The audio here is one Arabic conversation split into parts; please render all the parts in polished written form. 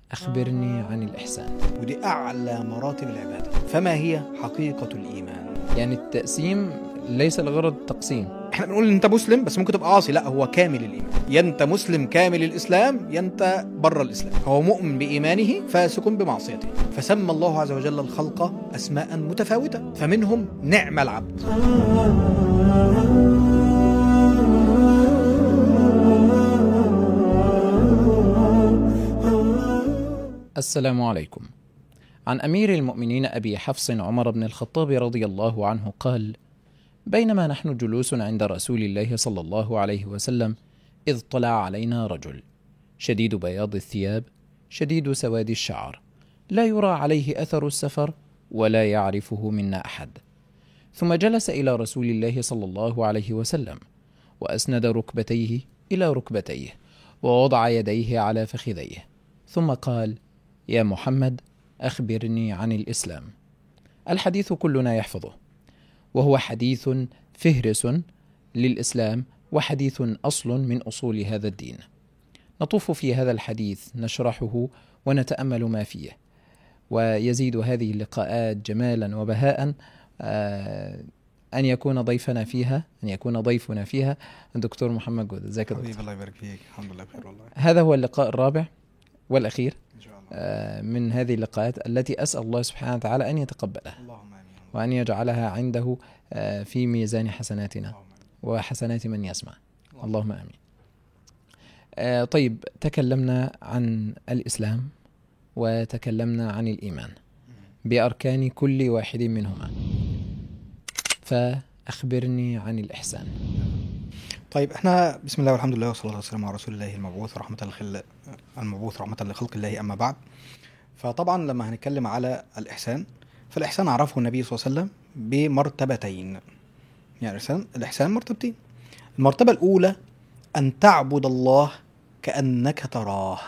أخبرني عن الإحسان. ودي أعلى مراتب العبادة. فما هي حقيقة الإيمان؟ يعني التقسيم ليس الغرض التقسيم. احنا بنقول ان انت مسلم بس ممكن تبقى عاصي، لا، هو كامل الإيمان. يا انت مسلم كامل الإسلام يا انت بره الإسلام. هو مؤمن بإيمانه فاسق بمعصيته. فسمى الله عز وجل الخلق أسماء متفاوتة، فمنهم نعم العبد. السلام عليكم. عن أمير المؤمنين أبي حفص عمر بن الخطاب رضي الله عنه قال: بينما نحن جلوس عند رسول الله صلى الله عليه وسلم إذ طلع علينا رجل شديد بياض الثياب شديد سواد الشعر، لا يرى عليه أثر السفر ولا يعرفه منا أحد، ثم جلس إلى رسول الله صلى الله عليه وسلم وأسند ركبتيه إلى ركبتيه ووضع يديه على فخذيه، ثم قال: يا محمد أخبرني عن الإسلام. الحديث كلنا يحفظه، وهو حديث فهرس للإسلام وحديث أصل من أصول هذا الدين. نطوف في هذا الحديث نشرحه ونتأمل ما فيه، ويزيد هذه اللقاءات جمالا وبهاء أن يكون ضيفنا فيها الدكتور محمد جود. ازيك يا دكتور؟ حبيبي الله يبارك فيك. الحمد لله بخير والله. هذا هو اللقاء الرابع والأخير إن شاء الله من هذه اللقاءات التي أسأل الله سبحانه وتعالى أن يتقبلها، اللهم آمين، وأن يجعلها عنده في ميزان حسناتنا اللهم آمين. وحسنات من يسمع، اللهم آمين. طيب، تكلمنا عن الإسلام وتكلمنا عن الإيمان بأركان كل واحد منهما، فأخبرني عن الإحسان. طيب، احنا بسم الله والحمد لله والصلاة والسلام على رسول الله المبعوث رحمة لخلق الله. أما بعد، فطبعا لما هنتكلم على الإحسان، فالإحسان عرفه النبي صلى الله عليه وسلم بمرتبتين. يعني الإحسان مرتبتين. المرتبة الأولى أن تعبد الله كأنك تراه.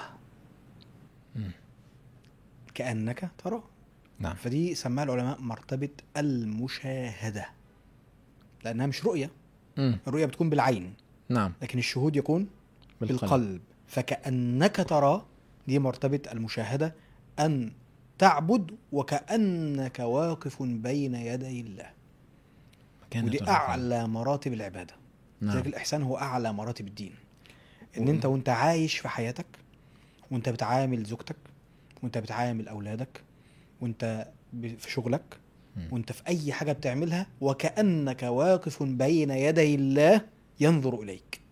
كأنك تراه. نعم. فدي سماها العلماء مرتبة المشاهدة، لأنها مش رؤية. الرؤية بتكون بالعين، نعم، لكن الشهود يكون بالقلب. فكأنك تراه دي مرتبة المشاهدة، أن تعبد وكأنك واقف بين يدي الله. ودي أعلى مراتب العبادة. نعم. ذلك الإحسان هو أعلى مراتب الدين. إن أنت وأنت عايش في حياتك، وأنت بتعامل زوجتك، وأنت بتعامل أولادك، وأنت في شغلك، وأنت في أي حاجة بتعملها، وكأنك واقف بين يدي الله ينظر إليك.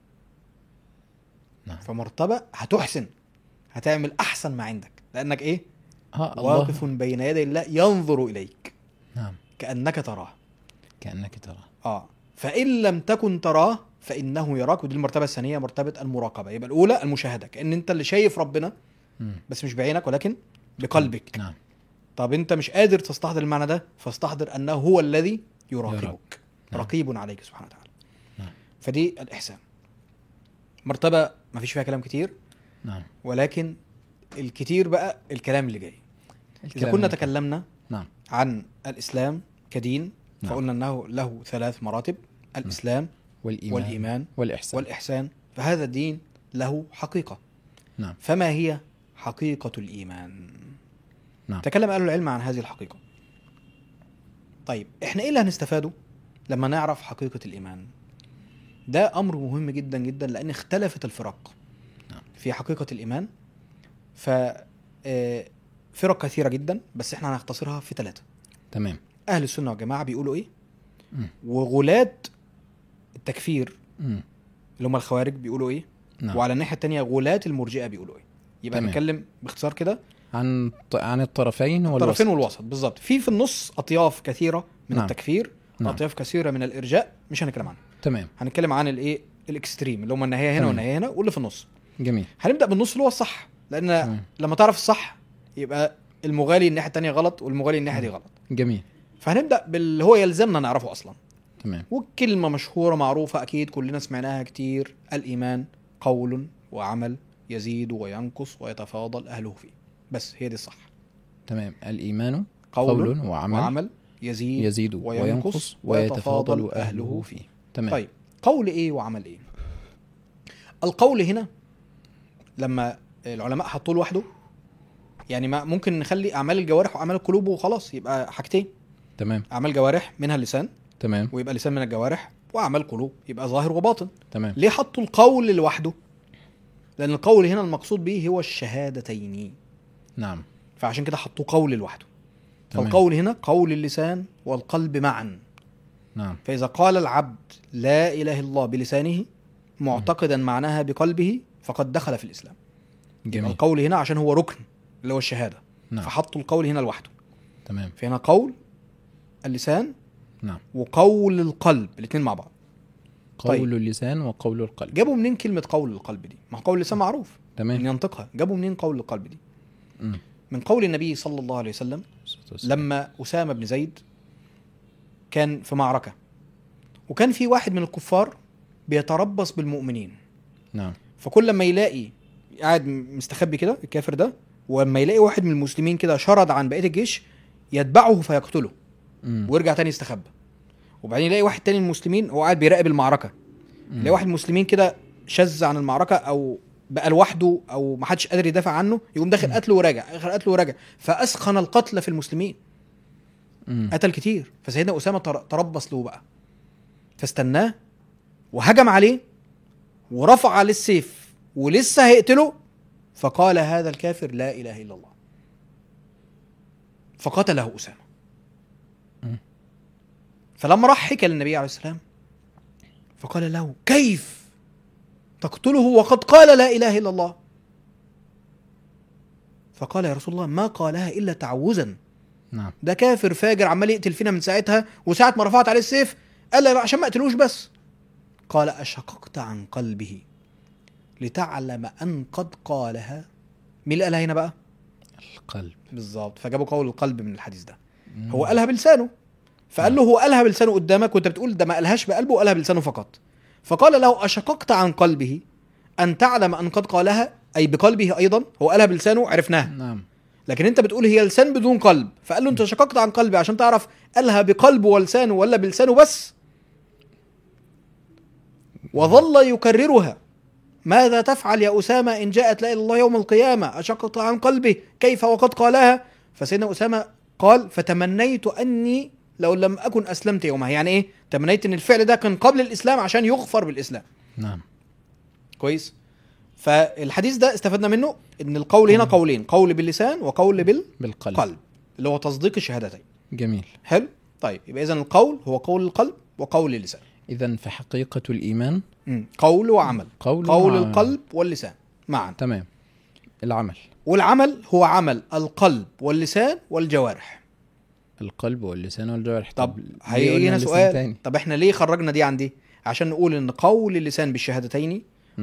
نعم. فمرتبة هتحسن، هتعمل أحسن ما عندك، لأنك إيه؟ واقف بين يدي الله ينظر إليك. نعم. كأنك تراه. فإن لم تكن تراه فإنه يراك. ودي المرتبة الثانية، مرتبة المراقبة. يبقى الأولى المشاهدة، كأن أنت اللي شايف ربنا بس مش بعينك ولكن بقلبك. نعم. طب أنت مش قادر تستحضر المعنى ده، فاستحضر أنه هو الذي يراقبك. نعم. رقيب عليك سبحانه وتعالى. نعم. فدي الإحسان. مرتبة ما فيش فيها كلام كتير. نعم. ولكن الكتير بقى الكلام اللي جاي. إذا كنا تكلمنا نعم. عن الإسلام كدين، نعم. فقلنا أنه له 3 مراتب: الإسلام والإيمان والإحسان. فهذا الدين له حقيقة. نعم. فما هي حقيقة الإيمان؟ نعم. تكلم أهل العلم عن هذه الحقيقة. طيب، إحنا إيه اللي هنستفاده لما نعرف حقيقة الإيمان؟ ده أمر مهم جدا جدا، لأن اختلفت الفرق في حقيقة الإيمان. فرق كثيرة جدا، بس إحنا هنختصرها في 3. تمام. أهل السنة والجماعة بيقولوا إيه، وغلاة التكفير اللي هم الخوارج بيقولوا إيه. نعم. وعلى الناحية التانية غلاة المرجئة بيقولوا إيه. يبقى نتكلم باختصار كده عن الطرفين والوسط. بالظبط. في النص أطياف كثيرة من نعم. التكفير. نعم. أطياف كثيرة من الإرجاء مش هنتكلم عنها. تمام. هنتكلم عن الإيه، الإكستريم اللي هم النهاية هنا والنهاية هنا، واللي في النص. جميل. هنبدأ بالنص اللي هو الصح، لأن لما تعرف الصح يبقى المغالي الناحية التانية غلط والمغالي الناحية دي غلط. جميل. فهنبدأ باللي هو يلزمنا نعرفه أصلا. تمام. والكلمة مشهورة معروفة أكيد كلنا سمعناها كتير: الإيمان قول وعمل يزيد وينقص ويتفاضل أهله فيه. بس هي دي الصح. تمام. الإيمان قول وعمل يزيد وينقص ويتفاضل أهله فيه. تمام. طيب، قول إيه وعمل إيه؟ القول هنا لما العلماء حطوه لوحده يعني ما ممكن نخلي اعمال الجوارح واعمال القلوب وخلاص، يبقى حاجتين. تمام. اعمال جوارح منها اللسان، تمام. ويبقى لسان من الجوارح، واعمال قلوب يبقى ظاهر وباطن. تمام. ليه حطوا القول لوحده؟ لان القول هنا المقصود به هو الشهادتين، نعم. فعشان كده حطوا قول لوحده. تمام. فالقول هنا قول اللسان والقلب معا. نعم. فإذا قال العبد لا إله إلا الله بلسانه معتقدا معناها بقلبه فقد دخل في الإسلام. جميل. القول هنا عشان هو ركن اللي هو الشهادة. نعم. فحطوا القول هنا لوحده. تمام. فهنا قول اللسان نعم. وقول القلب الاثنين مع بعض. قول اللسان وقول القلب. جابوا منين كلمة قول القلب دي؟ ما قول اللسان معروف تمام. إن ينطقها. جابوا منين قول القلب دي؟ مم. من قول النبي صلى الله عليه وسلم لما أسامة بن زيد كان في معركة، وكان في واحد من الكفار بيتربص بالمؤمنين. نعم. فكل لما يلاقي قاعد مستخبي كده الكافر ده، ولما يلاقي واحد من المسلمين كده شرد عن بقية الجيش يتبعه فيقتله ويرجع تاني يستخبى. وبعدين يلاقي واحد تاني من المسلمين هو قاعد بيراقب المعركة، يلاقي واحد من المسلمين كده شذ عن المعركة أو بقى لوحده أو محدش قادر يدافع عنه، يقوم داخل قتله وراجع، آخر قتله وراجع، فأسخن القتل في المسلمين. قتل كتير. فسيدنا أسامة تربص له بقى، فاستناه وهجم عليه ورفع عليه السيف ولسه هيقتله، فقال هذا الكافر لا إله إلا الله، فقتله أسامة. فلما راح حكى للنبي عليه السلام فقال له كيف تقتله وقد قال لا إله إلا الله؟ فقال يا رسول الله ما قالها إلا تعوذا. نعم. ده كافر فاجر عمال يقتل فينا من ساعتها، وساعة ما رفعت عليه السيف قال لا عشان ما قتلوش بس. قال أشققت عن قلبه لتعلم أن قد قالها. مين اللي قالها هنا بقى؟ القلب. بالظبط. فجابوا قول القلب من الحديث ده. هو قالها بلسانه، فقال له هو قالها بلسانه قدامك وانت بتقول ده ما قالهاش بقلبه وقالها بلسانه فقط. فقال له أشققت عن قلبه أن تعلم أن قد قالها، أي بقلبه أيضا. هو قالها بلسانه عرفناها. نعم. لكن انت بتقول هي لسان بدون قلب، فقال له انت شققت عن قلبي عشان تعرف قالها بقلبه ولسانه ولا بلسانه بس. وظل يكررها ماذا تفعل يا أسامة إن جاءت لا إله إلا الله يوم القيامة؟ أشققت عن قلبه كيف وقد قالها؟ فسيدنا أسامة قال فتمنيت أني لو لم أكن أسلمت يومها. يعني إيه؟ تمنيت أن الفعل ده كان قبل الإسلام عشان يغفر بالإسلام. نعم. كويس. فالحديث ده استفدنا منه ان القول هنا قولين، قول باللسان وقول بالقلب اللي هو تصديق الشهادتين. جميل. حلو. طيب يبقى اذا القول هو قول القلب وقول اللسان. إذن فحقيقة الإيمان قول وعمل. قول وعمل. القلب واللسان معا. تمام. العمل. والعمل هو عمل القلب واللسان والجوارح. القلب واللسان والجوارح. طب هيجينا سؤال، طب احنا ليه خرجنا دي عن دي؟ عشان نقول ان قول اللسان بالشهادتين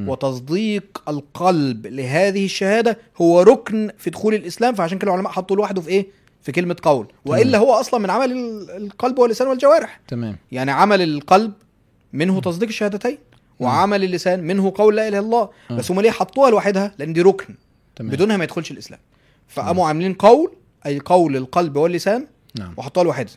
وتصديق القلب لهذه الشهادة هو ركن في دخول الإسلام، فعشان كده العلماء حطوا لوحده في إيه؟ في كلمة قول. وإلا هو أصلا من عمل القلب واللسان والجوارح. تمام. يعني عمل القلب منه تصديق الشهادتين، وعمل اللسان منه قول لا إله إلا الله. بس هم ليه حطوها لوحدها؟ لأن دي ركن. تمام. بدونها ما يدخلش الإسلام. فقاموا عاملين قول أي قول القلب واللسان. نعم. وحطوها لوحدها.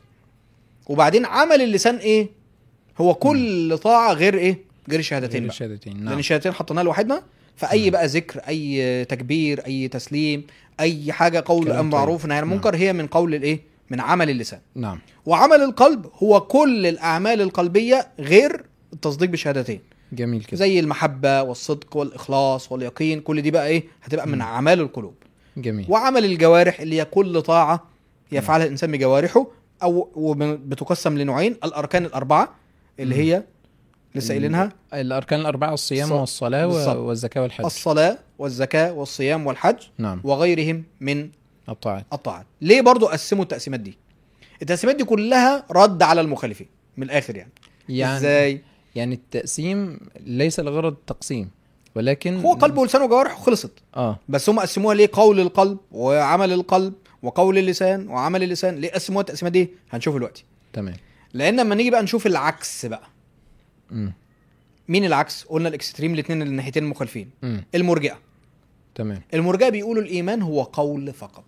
وبعدين عمل اللسان إيه؟ هو كل طاعة غير إيه؟ غير الشهادتين. نعم. لأن الشهادتين حطيناها لوحدنا، فأي بقى ذكر، أي تكبير، أي تسليم، أي حاجة قول أمر معروف نهي عن المنكر هي من قول الإيه؟ من عمل اللسان. نعم. وعمل القلب هو كل الأعمال القلبية غير التصديق بالشهادتين. جميل كده. زي المحبة والصدق والإخلاص واليقين، كل دي بقى إيه؟ هتبقى من أعمال القلوب. جميل. وعمل الجوارح اللي هي كل طاعة يفعلها الإنسان بجوارحه، أو بتقسم لنوعين: الأركان الأربعة اللي هي لسه قايلينها، الأركان الأربعة: الصيام والصلاة والزكاة والحج. الصلاة والزكاة والصيام والحج. نعم. وغيرهم من الطاعات. ليه برضو قسموا التقسيمات دي؟ التقسيمات دي كلها رد على المخالفين من الآخر. يعني إزاي؟ يعني التقسيم ليس لغرض التقسيم، ولكن هو قلب ولسان وجوارح وخلصت. بس هم قسموها ليه قول القلب وعمل القلب وقول اللسان وعمل اللسان؟ ليه قسموها التقسيمات دي؟ هنشوف دلوقتي. تمام. لأن لما نيجي بقى نشوف العكس بقى، مين العكس؟ قلنا الاكستريم، الاثنين الناحيتين المخالفين. المرجئة. تمام. المرجئة بيقولوا الإيمان هو قول فقط.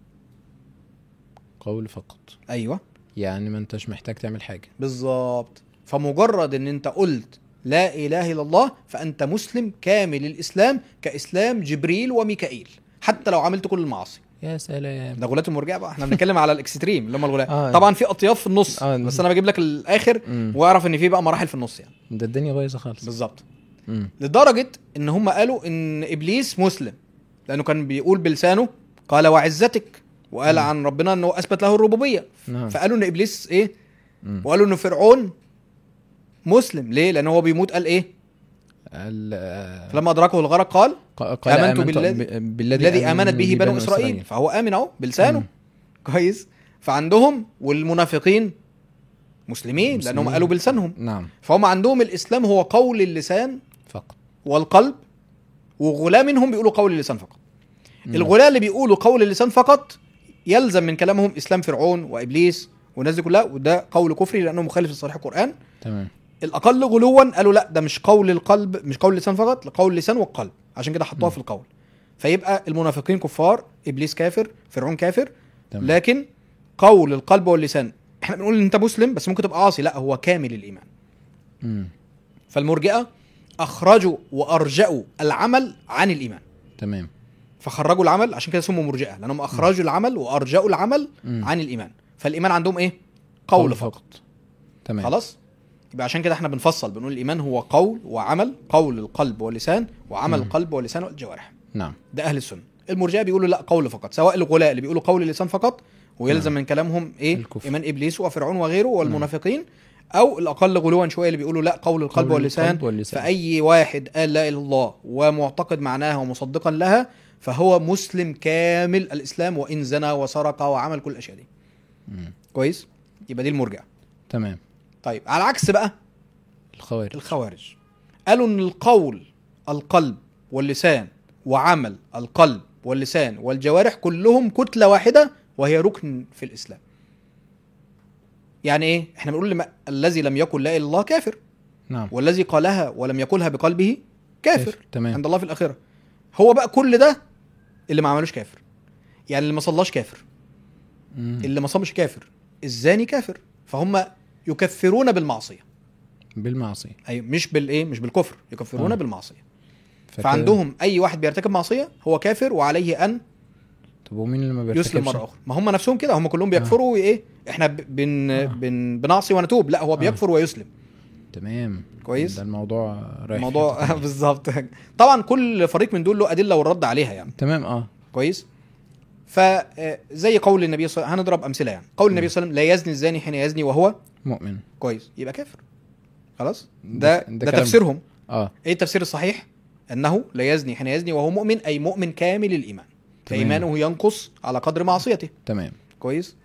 قول فقط. أيوة. يعني ما انتش محتاج تعمل حاجة. بالظبط. فمجرد ان انت قلت لا إله إلا الله فأنت مسلم كامل الإسلام كإسلام جبريل وميكائيل، حتى لو عملت كل المعاصي. يا سلام. ده غلاة المرجئه بقى، احنا بنتكلم على الاكستريم اللي هم الغلاة. طبعا في اطياف في النص، بس انا بجيب لك الاخر واعرف ان في بقى مراحل في النص يعني. ده الدنيا بايظه خالص. بالظبط. لدرجه ان هم قالوا ان ابليس مسلم، لانه كان بيقول بلسانه قال وعزتك، وقال عن ربنا انه اثبت له الربوبيه. فقالوا ان ابليس ايه، وقالوا ان فرعون مسلم. ليه؟ لانه هو بيموت قال ايه، فلما ادركه الغرق قال امنت بالذي امنت به بنو اسرائيل. فهو امن اهو بلسانه. كويس. فعندهم والمنافقين مسلمين لانهم قالوا بلسانهم. نعم. فهم عندهم الاسلام هو قول اللسان فقط والقلب، وغلاة منهم بيقولوا قول اللسان فقط. الغلاة اللي بيقولوا قول اللسان فقط يلزم من كلامهم اسلام فرعون وابليس والناس دي كلها، وده قول كفري لانه مخالف لصريح القران. تمام. الاقل غلوا قالوا لا، ده مش قول القلب، مش قول اللسان فقط، قول اللسان والقلب، عشان كده حطوها في القول. فيبقى المنافقين كفار، ابليس كافر، فرعون كافر. تمام. لكن قول القلب واللسان، احنا بنقول ان انت مسلم بس ممكن تبقى عاصي، لا هو كامل الايمان. فالمرجئه اخرجوا وارجأوا العمل عن الايمان. تمام. فخرجوا العمل، عشان كده اسمهم مرجئه، لانهم اخرجوا العمل وارجأوا العمل عن الايمان. فالايمان عندهم ايه؟ قول فقط. تمام. خلاص. يبقى عشان كده احنا بنفصل بنقول الايمان هو قول وعمل، قول القلب واللسان، وعمل القلب واللسان والجوارح. نعم. ده اهل السنه. المرجئه بيقولوا لا، قول فقط، سواء الغلاة اللي بيقولوا قول اللسان فقط ويلزم من كلامهم ايه، الكفر. ايمان ابليس وفرعون وغيره والمنافقين، او الاقل غلوا شويه اللي بيقولوا لا، قول القلب واللسان. فاي واحد قال لا اله الا الله ومعتقد معناها ومصدقا لها فهو مسلم كامل الاسلام، وان زنى وسرق وعمل كل الاشياء دي. كويس. يبقى دي المرجئه. تمام. طيب على العكس بقى الخوارج قالوا ان القول القلب واللسان وعمل القلب واللسان والجوارح كلهم كتلة واحدة، وهي ركن في الإسلام. يعني ايه؟ احنا بنقول الذي لم يقل لا اله الا الله كافر. نعم. والذي قالها ولم يقلها بقلبه كافر. تمام. عند الله في الآخرة. هو بقى كل ده اللي ما عملوش كافر. يعني اللي ما صلاش كافر، اللي ما صامش كافر، الزاني كافر. فهم يكفرون بالمعصية. ايوه، مش بالايه، مش بالكفر، يكفرون بالمعصية. فعندهم اي واحد بيرتكب معصية هو كافر وعليه ان طب ومين اللي ما بيرتكبش؟ يسلم مرة اخرى. ما هم نفسهم كده، هم كلهم بيكفروا ايه، احنا بنعصي ونتوب، لا هو بيكفر ويسلم. تمام. كويس. ده الموضوع رايح الموضوع بالظبط. طبعا كل فريق من دول له ادله والرد عليها يعني. تمام. كويس. فزي قول النبي صلى الله عليه وسلم، هنضرب امثله يعني. قول النبي صلى الله عليه وسلم لا يزني الزاني حين يزني وهو مؤمن. كويس، يبقى كافر. خلاص. ده تفسيرهم. ايه التفسير الصحيح؟ انه لا يزني حين يزني وهو مؤمن، اي مؤمن كامل الايمان. فايمانه ينقص على قدر معصيته. تمام. كويس.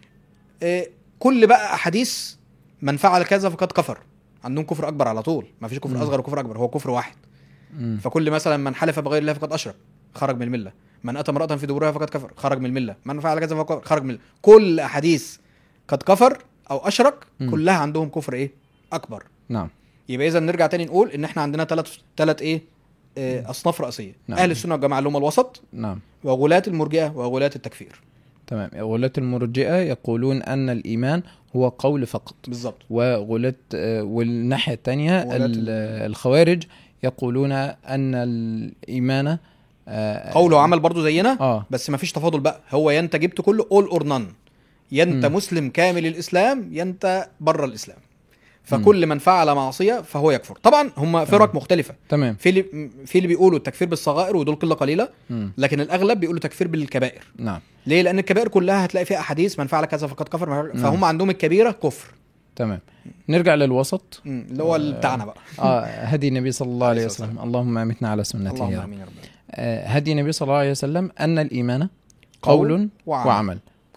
كل بقى احاديث من فعل كذا فقد كفر، عندهم كفر اكبر على طول، ما فيش كفر اصغر وكفر اكبر، هو كفر واحد. فكل مثلا من حلف بغير الله فقد اشرك، خرج من المله. من اتى امراه في دبرها فقد كفر، خرج من المله. من فعل كذا فقد خرج من المله. كل احاديث قد كفر او اشرك كلها عندهم كفر ايه اكبر. نعم. يبقى اذا نرجع تاني نقول ان احنا عندنا ثلاث ايه اصناف رئيسيه. نعم. اهل السنه والجماعه اللي هم الوسط. نعم. وغلاة المرجئه وغلاة التكفير. تمام. غلاة المرجئه يقولون ان الايمان هو قول فقط. بالظبط. وغلاة والناحيه الثانيه الخوارج يقولون ان الايمان قول وعمل برضو زينا. بس ما فيش تفاضل بقى، هو ينت جبت كله all or none. ينت مسلم كامل الاسلام، ينت بره الاسلام. فكل من فعل معصيه فهو يكفر. طبعا هم فرق مختلفه. تمام. في اللي بيقولوا التكفير بالصغائر ودول قله قليله. لكن الاغلب بيقولوا تكفير بالكبائر. نعم. ليه؟ لان الكبائر كلها هتلاقي فيها احاديث من فعل كذا فقد كفر. فهم عندهم الكبيره كفر. تمام. نرجع للوسط اللي هو بتاعنا بقى. هدي النبي صلى الله عليه وسلم. اللهم امتنا على سنته. اللهم امين يا رب. هدي النبي صلى الله عليه وسلم ان الايمان قول وعمل.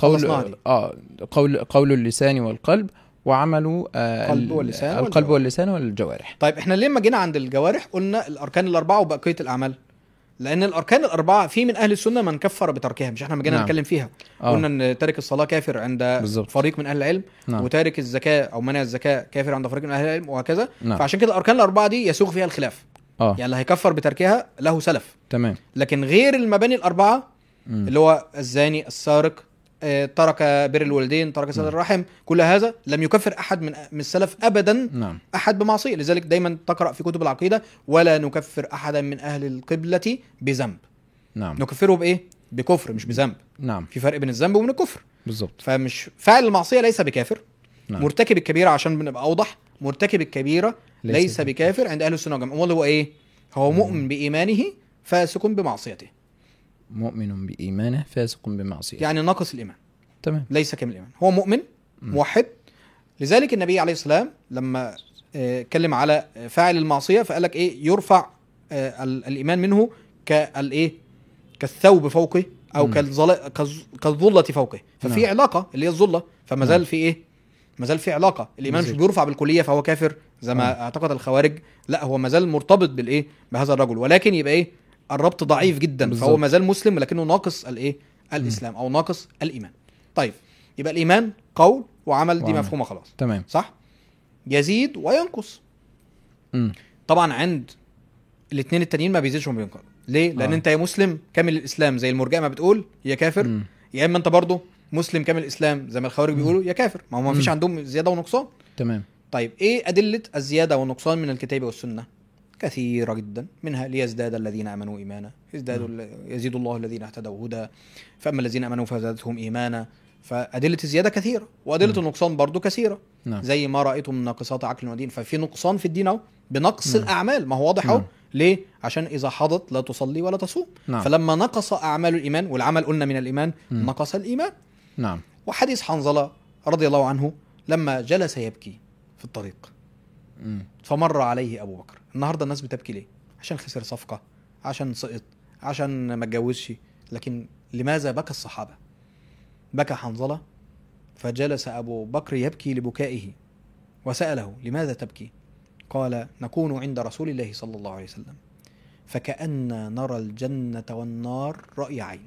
قول اللسان والقلب، وعمل القلب واللسان والجوارح. طيب احنا لما جينا عند الجوارح قلنا الاركان الاربعه وبقيه الاعمال، لان الاركان الاربعه في من اهل السنه من كفر بتركها، مش احنا ما جينا نتكلم فيها. قلنا ان تارك الصلاه كافر عند فريق من اهل العلم. وتارك الزكاه او منع الزكاه كافر عند فريق من اهل العلم، وهكذا. فعشان كده الاركان الاربعه دي يسوغ فيها الخلاف. يعني اللي هيكفر بتركها له سلف. تمام. لكن غير المباني الاربعه اللي هو الزاني، السارق، ترك بر الوالدين، ترك صلة الرحم، كل هذا لم يكفر أحد من السلف أبدا. أحد بمعصية. لذلك دايما تقرأ في كتب العقيدة ولا نكفر أحدا من أهل القبلة بذنب. نعم. نكفره بإيه؟ بكفر مش بذنب. نعم في فرق بين الذنب وبين الكفر. بالضبط. فمش فاعل المعصيه ليس بكافر. نعم. مرتكب الكبيره عشان بنبقى اوضح، مرتكب الكبيره ليس بكافر عند اهل السنه والجماعه. امال هو ايه؟ هو مؤمن بايمانه فاسق بمعصيته. مؤمن بإيمانه فاسق بمعصيته، يعني ناقص الايمان، تمام. ليس كامل الايمان. هو مؤمن موحد. لذلك النبي عليه السلام لما اتكلم على فاعل المعصيه فقال لك ايه؟ يرفع الايمان منه كالايه؟ كالثوب فوقه او كالظله فوقه. ففي نعم. علاقه اللي هي الظله، فما زال في ايه؟ ما زال في علاقه. الايمان مش بيرفع بالكليه فهو كافر زي ما اعتقد الخوارج، لا هو ما زال مرتبط بالايه؟ بهذا الرجل، ولكن يبقى ايه؟ الربط ضعيف جدا. بالزبط. فهو ما زال مسلم ولكنه ناقص الايه؟ الاسلام او ناقص الايمان. طيب يبقى الايمان قول وعمل، دي مفهومه خلاص، تمام صح؟ يزيد وينقص. طبعا عند الاثنين التانيين ما بيزيدش وما بينقص. ليه؟ لان انت يا مسلم كامل الاسلام زي المرجئه ما بتقول يا كافر، يا اما انت برضه مسلم كامل الاسلام زي ما الخوارج بيقولوا يا كافر. ما هو ما فيش عندهم زياده ونقصان. تمام. طيب ايه ادله الزياده والنقصان من الكتاب والسنه؟ كثيره جدا، منها ليزداد الذين امنوا ايمانا، يزيد الله الذين اهتدوا هدى، فاما الذين امنوا فزادتهم ايمانا. فادله الزياده كثيره، وادله النقصان برضو كثيره. زي ما رايتم من ناقصات عقل ودين. ففي نقصان في الدين اهو بنقص الاعمال، ما هو واضح اهو. ليه؟ عشان اذا حضت لا تصلي ولا تصوم. فلما نقص اعمال الايمان، والعمل قلنا من الايمان، نقص الايمان. نعم. وحديث حنظله رضي الله عنه لما جلس يبكي في الطريق فمر عليه ابو بكر. النهارده الناس بتبكي ليه؟ عشان خسر صفقه، عشان سقط، عشان ما اتجوزش. لكن لماذا بكى الصحابه؟ بكى حنظله فجلس ابو بكر يبكي لبكائه وساله لماذا تبكي؟ قال نكون عند رسول الله صلى الله عليه وسلم فكأننا نرى الجنه والنار رأي عين،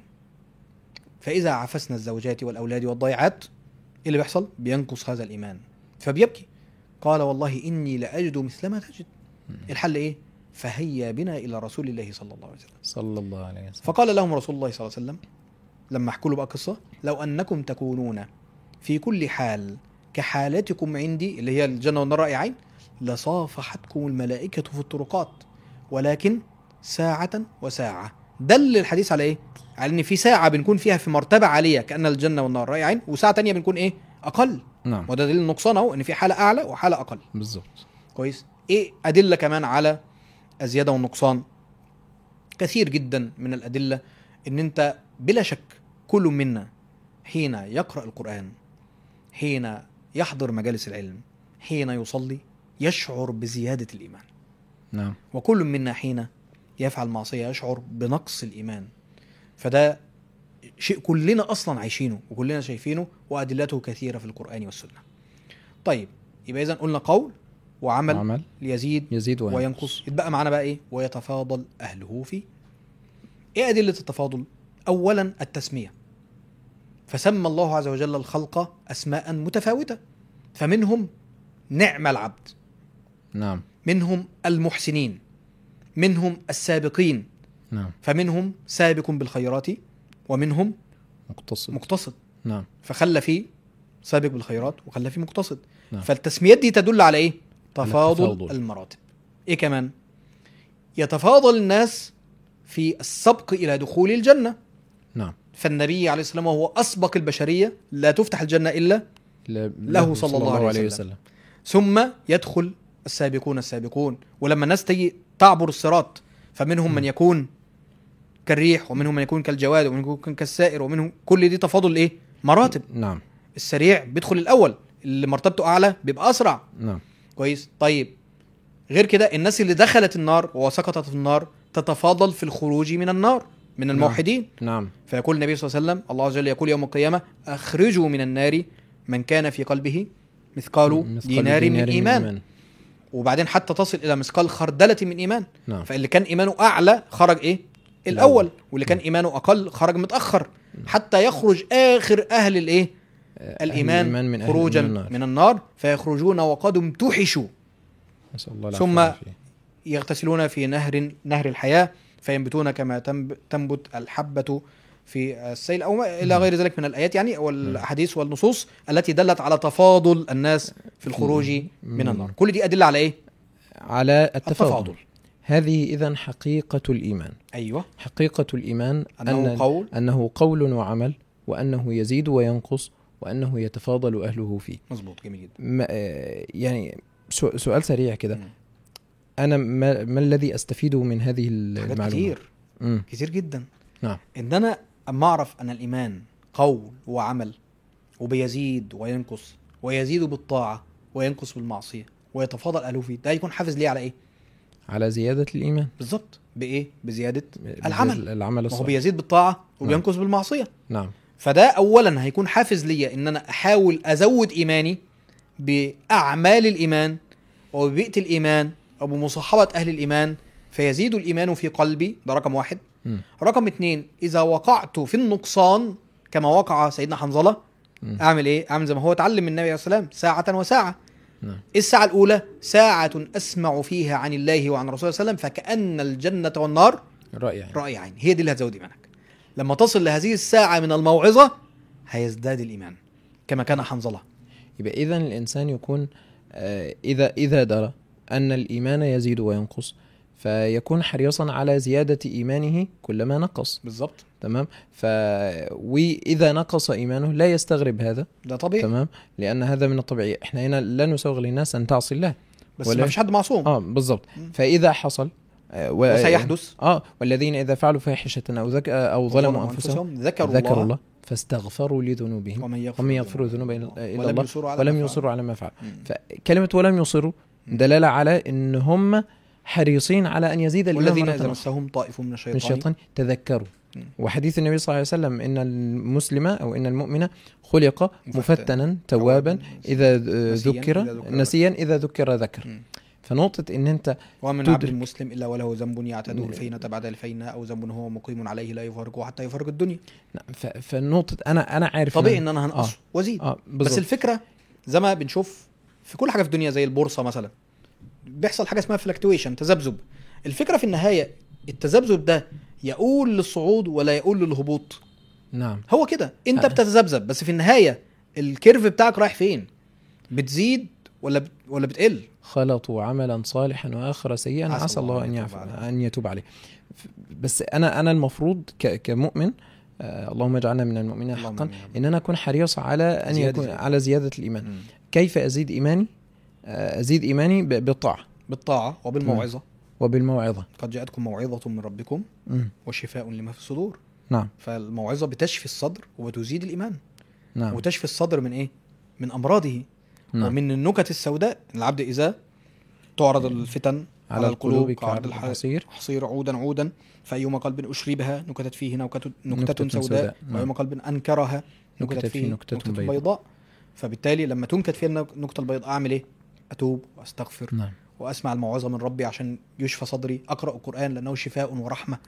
فاذا عفسنا الزوجات والاولاد والضيعات ايه اللي بيحصل؟ بينقص هذا الايمان فبيبكي. قال والله إني لأجد مثل ما تجد. الحل إيه؟ فهيا بنا إلى رسول الله صلى الله عليه وسلم. صلى الله عليه وسلم. فقال لهم رسول الله صلى الله عليه وسلم لما حكوا له بقى قصة: لو أنكم تكونون في كل حال كحالتكم عندي، اللي هي الجنة والنار رأي عين، لصافحتكم الملائكة في الطرقات، ولكن ساعة وساعة. دل الحديث على إيه؟ على إن في ساعة بنكون فيها في مرتبة عالية كأن الجنة والنار رأي عين، وساعة تانية بنكون إيه؟ أقل. نعم. وده دليل النقصان اهو، ان في حاله اعلى وحاله اقل. بالظبط. كويس. ايه ادله كمان على الزياده والنقصان؟ كثير جدا من الادله. ان انت بلا شك كل منا حين يقرا القران، حين يحضر مجالس العلم، حين يصلي، يشعر بزياده الايمان. نعم. وكل منا حين يفعل معصيه يشعر بنقص الايمان. فده شيء كلنا اصلا عايشينه وكلنا شايفينه، وادلته كثيره في القران والسنه. طيب يبقى اذا قلنا قول وعمل يزيد وينقص. يتبقى معنا بقى ايه؟ ويتفاضل اهله فيه. ايه ادله التفاضل؟ اولا التسميه، فسمى الله عز وجل الخلق اسماء متفاوته، فمنهم نعم العبد، نعم، منهم المحسنين، منهم السابقين، نعم، فمنهم سابق بالخيرات ومنهم مقتصد. نعم. فخلى فيه سابق بالخيرات وخلى فيه مقتصد. نعم. فالتسميات دي تدل على ايه؟ تفاضل المراتب. ايه كمان؟ يتفاضل الناس في السبق الى دخول الجنة. نعم. فالنبي عليه السلام وهو اسبق البشرية لا تفتح الجنة الا له صلى الله عليه وسلم. ثم يدخل السابقون. ولما الناس تيجي تعبر الصراط فمنهم من يكون كالريح، ومنهم من يكون كالجواد، ومنهم يكون كالسائر، ومنهم كل دي تفاضل ايه؟ مراتب. نعم. السريع بيدخل الاول، اللي مرتبته اعلى بيبقى اسرع. نعم. كويس. طيب غير كده الناس اللي دخلت النار وسقطت في النار تتفاضل في الخروج من النار من الموحدين. نعم. فيقول النبي صلى الله عليه وسلم: الله عز وجل يقول يوم القيامة: اخرجوا من النار من كان في قلبه مثقال دينار من إيمان. وبعدين حتى تصل إلى مثقال خردلة من إيمان. نعم. فاللي كان إيمانه أعلى خرج إيه؟ الأول. واللي كان إيمانه أقل خرج متأخر، حتى يخرج آخر أهل الإيه؟ الإيمان من خروجا من النار، فيخرجون وقد امتحشوا، ثم يغتسلون في نهر الحياة، فينبتون كما تنبت الحبة في السيل، أو إلى غير ذلك من الآيات يعني والحديث والنصوص التي دلت على تفاضل الناس في الخروج من النار. كل دي أدلة على إيه؟ على التفاضل. هذه إذن حقيقة الإيمان. ايوه، حقيقة الإيمان أنه قول وعمل، وأنه يزيد وينقص، وأنه يتفاضل أهله فيه. مظبوط، جميل جدا. يعني سؤال سريع كده، أنا ما الذي أستفيده من هذه المعلومة؟ حاجات كتير جدا. نعم. إن أنا أما أعرف أن الإيمان قول وعمل، وبيزيد وينقص، ويزيد بالطاعة وينقص بالمعصية، ويتفاضل أهله فيه، ده يكون حافز ليه على إيه؟ على زيادة الإيمان. بالظبط. بإيه؟ بزيادة العمل الصالح. هو بيزيد بالطاعة وبينقص بالمعصية. نعم. فده أولا هيكون حافز ليا إن أنا أحاول أزود إيماني بأعمال الإيمان وببيئة الإيمان أو بمصاحبة أهل الإيمان، فيزيد الإيمان في قلبي. ده رقم واحد. رقم 2، إذا وقعت في النقصان كما وقع سيدنا حنظلة، أعمل إيه؟ أعمل زي ما هو اتعلم من النبي عليه الصلاة والسلام، ساعة وساعة. الساعة الأولى ساعة أسمع فيها عن الله وعن رسوله صلى الله عليه وسلم فكأن الجنة والنار رأي عين. هي دي اللي هتزود إيمانك. لما تصل لهذه الساعة من الموعظة هيزداد الإيمان كما كان حنظلة. يبقى إذن الإنسان يكون إذا درى أن الإيمان يزيد وينقص، فيكون حريصا على زيادة إيمانه كلما نقص. بالضبط. تمام. وإذا نقص إيمانه لا يستغرب هذا. ده طبيعي. تمام. لأن هذا من الطبيعي. إحنا هنا لا نسوغ للناس أن تعصي الله، بس ما فيش حد معصوم. بالضبط. فإذا حصل وسيحدث والذين إذا فعلوا فاحشة أو ظلموا أنفسهم ذكروا الله فاستغفروا لذنوبهم ومن يغفر الذنوب إلا الله ولم يصروا على ما فعل. فكلمة ولم يصروا دلالة على إن هم حريصين على أن يزيد الإيمان. والذين إذا مسهم طائف من الشيطان تذكروا. وحديث النبي صلى الله عليه وسلم إن المسلم أو إن المؤمن خلق مفتنا توابا إذا ذكر نسيا إذا ذكر ذكر. فنقطة إن أنت ومن عبد المسلم إلا وله ذنب يعتدو الفينة بعد الفينة أو ذنب هو مقيم عليه لا يفارقه حتى يفارق الدنيا. فالنقطة أنا عارف طبيعي إن أنا هنقص وزيد. بس الفكرة زي ما بنشوف في كل حاجة في الدنيا زي البورصة مثلا بيحصل حاجة اسمها فلكتويشن، تذبذب. الفكرة في النهاية التذبذب ده يقول للصعود ولا يقول للهبوط. نعم. هو كده أنت بتتذبذب، بس في النهاية الكيرف بتاعك رايح فين؟ بتزيد ولا بتقل؟ خلطوا عملا صالحا وآخر سيئا عسى الله أن يتوب عليه. بس أنا المفروض كمؤمن، اللهم اجعلنا من المؤمنين حقا، إن أنا أكون حريص على أن يكون على زيادة الإيمان. كيف أزيد إيماني؟ أزيد إيماني بالطاعة وبالموعظة. قد جاءتكم موعظة من ربكم وشفاء لما في الصدور. نعم. فالموعظة بتشفي الصدر وبتزيد الإيمان. نعم. وتشفي الصدر من إيه؟ من أمراضه. نعم. ومن النكت السوداء. العبد إذا تعرض الفتن على القلوب كعرض الحصير عودا فأيما قلب أشربها نكتت فيه نكتة سوداء وأيما قلب أنكرها نكتت فيه نكتة بيضاء. فبالتالي لما تنكت فيه النكتة البيضاء أعمل إيه؟ أتوب وأستغفر. نعم. وأسمع الموعظة من ربي عشان يشفى صدري، أقرأ القرآن لأنه شفاء ورحمة.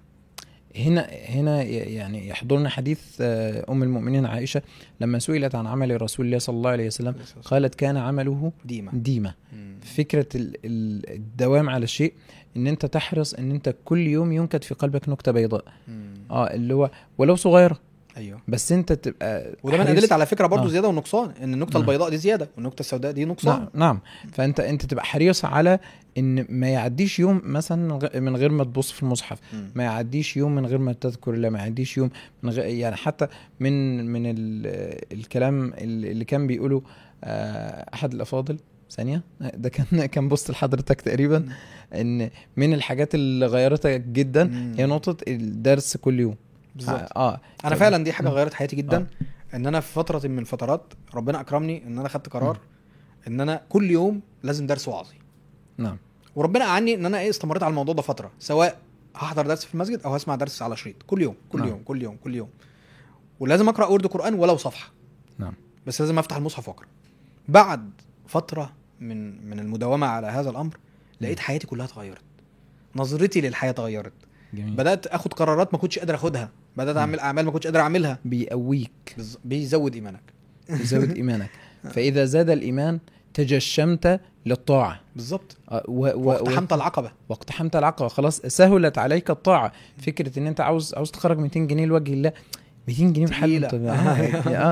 هنا يعني يحضرنا حديث أم المؤمنين عائشة لما سئلت عن عمل رسول الله صلى الله عليه وسلم قالت كان عمله ديمة. فكرة الدوام على الشيء، ان انت تحرص ان انت كل يوم ينكت في قلبك نكتة بيضاء اللي هو ولو صغيرة. ايوه. بس انت تبقى وده من أدلة على فكرة برضو زيادة ونقصان، ان النكتة البيضاء دي زيادة والنكتة السوداء دي نقصان. نعم. فانت تبقى حريص على ان ما يعديش يوم مثلا من غير ما تبص في المصحف، ما يعديش يوم من غير ما تذكر الله، ما يعديش يوم من غير يعني حتى من الكلام اللي كان بيقوله احد الافاضل ثانية، ده كان بوست لحضرتك تقريبا، ان من الحاجات اللي غيرتك جدا هي نقطة الدرس كل يوم. انا فعلا دي حاجه غيرت حياتي جدا. ان انا في فتره من الفترات ربنا اكرمني ان انا خدت قرار ان انا كل يوم لازم درس وعظي. نعم. وربنا اعني ان انا استمريت على الموضوع ده فتره، سواء هحضر درس في المسجد او هسمع درس على شريط كل يوم كل يوم كل يوم كل يوم، ولازم اقرا ورد قران ولو صفحه. نعم. بس لازم افتح المصحف واقرا. بعد فتره من المداومه على هذا الامر لقيت حياتي كلها اتغيرت، نظرتي للحياه اتغيرت. جميل. بدأت أخد قرارات ما كنتش قادر أخدها، بدأت أعمل أعمال ما كنتش قادر أعملها. بيقويك، بيزود إيمانك. فإذا زاد الإيمان تجشمت للطاعة. بالضبط. واقتحمت العقبة. واقتحمت العقبة، خلاص سهلت عليك الطاعة. فكرة إن أنت عاوز تخرج 200 جنيه لوجه الله، 200 جنيه بحال.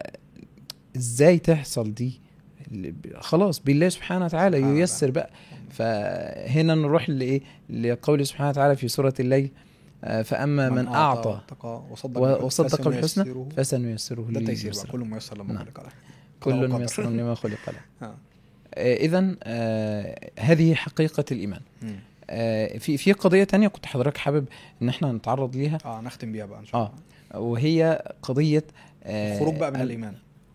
فإزاي تحصل دي؟ خلاص بالله سبحانه وتعالى ييسر بقى. فهنا نروح لإيه، لقول سبحانه وتعالى في سورة الليل فأما من أعطى وصدق بالحسنى فسنيسره لليسرى. كل ميسر لما خلق له. كل ميسر لما خلق له. إذن هذه حقيقة الإيمان. في قضية تانية كنت حضرتك حابب إن احنا نتعرض ليها نختم بيها بقى إن شاء الله. وهي قضية الخروج بقى من الإيمان.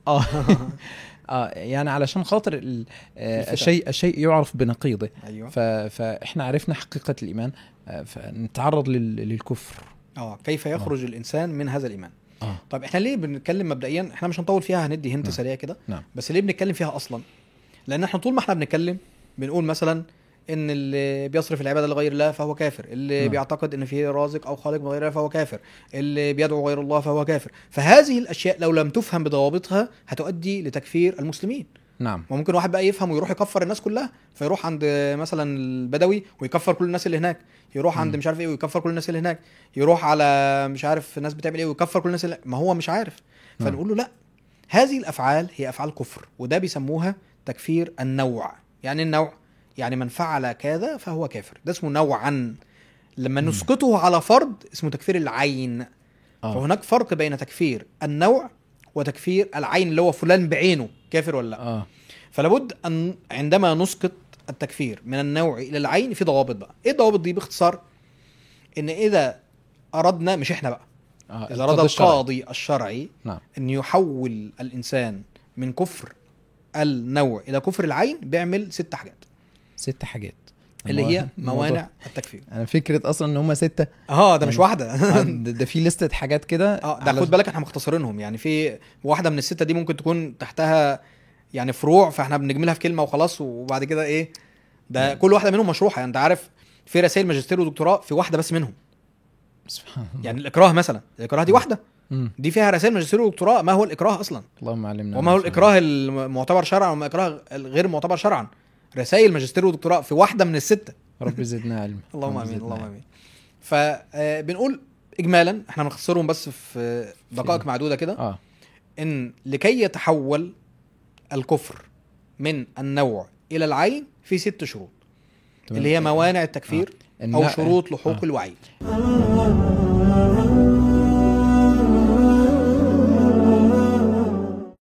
يعني علشان خاطر الشيء يعرف بنقيضه. أيوة. فاحنا عرفنا حقيقة الإيمان، فنتعرض للكفر. كيف يخرج الإنسان من هذا الإيمان؟ طب احنا ليه بنتكلم مبدئيا؟ احنا مش هنطول فيها، هندي هنت سريع كده. بس ليه بنتكلم فيها أصلا؟ لأن احنا طول ما احنا بنتكلم بنقول مثلا ان اللي بيصرف العباده لغير الله فهو كافر، اللي بيعتقد ان في رازق او خالق بغير الله فهو كافر، اللي بيدعو غير الله فهو كافر. فهذه الاشياء لو لم تفهم بضوابطها هتؤدي لتكفير المسلمين. نعم. وممكن واحد بقى يفهم ويروح يكفر الناس كلها، فيروح عند مثلا البدوي ويكفر كل الناس اللي هناك، يروح عند مش عارف ايه ويكفر كل الناس اللي هناك، يروح على مش عارف الناس بتعمل ايه ويكفر كل الناس اللي ما هو مش عارف. فنقول له لا، هذه الافعال هي افعال كفر، وده بيسموها تكفير النوع. يعني النوع يعني من فعل كذا فهو كافر، ده اسمه نوعا. لما نسقطه على فرد اسمه تكفير العين. فهناك فرق بين تكفير النوع وتكفير العين، اللي هو فلان بعينه كافر ولا لا. فلابد أن عندما نسقط التكفير من النوع إلى العين في ضوابط بقى. إيه الضوابط دي باختصار؟ إن إذا أردنا، مش إحنا بقى، إذا أراد القاضي الشرعي أن يحول الإنسان من كفر النوع إلى كفر العين بيعمل 6 حاجات. 6 حاجات اللي هي موانع التكفير. أنا فكرة أصلا إن هم 6. ده يعني مش واحدة. ده في لستة حاجات كده. ده خد بالك احنا مختصرينهم، يعني في واحدة من ال6 دي ممكن تكون تحتها يعني فروع، فاحنا بنجملها في كلمة وخلاص، وبعد كده ايه ده كل واحدة منهم مشروحة. يعني انت عارف في رسائل ماجستير ودكتوراه في واحدة بس منهم. يعني الإكراه مثلا، الإكراه دي واحدة، دي فيها رسائل ماجستير ودكتوراه. ما هو الإكراه أصلا؟ اللهم علمنا. وما هو الإكراه المعتبر شرعا وما الإكراه الغير معتبر شرعا؟ رسائل ماجستير ودكتوراه في واحدة من ال6. رب زدنا علم. اللهم آمين اللهم آمين. فبنقول إجمالا احنا بنختصرهم بس في دقائق معدودة كده. إن لكي يتحول الكفر من النوع إلى العين في 6 شروط، اللي هي موانع التكفير أو شروط لحوق الوعيد.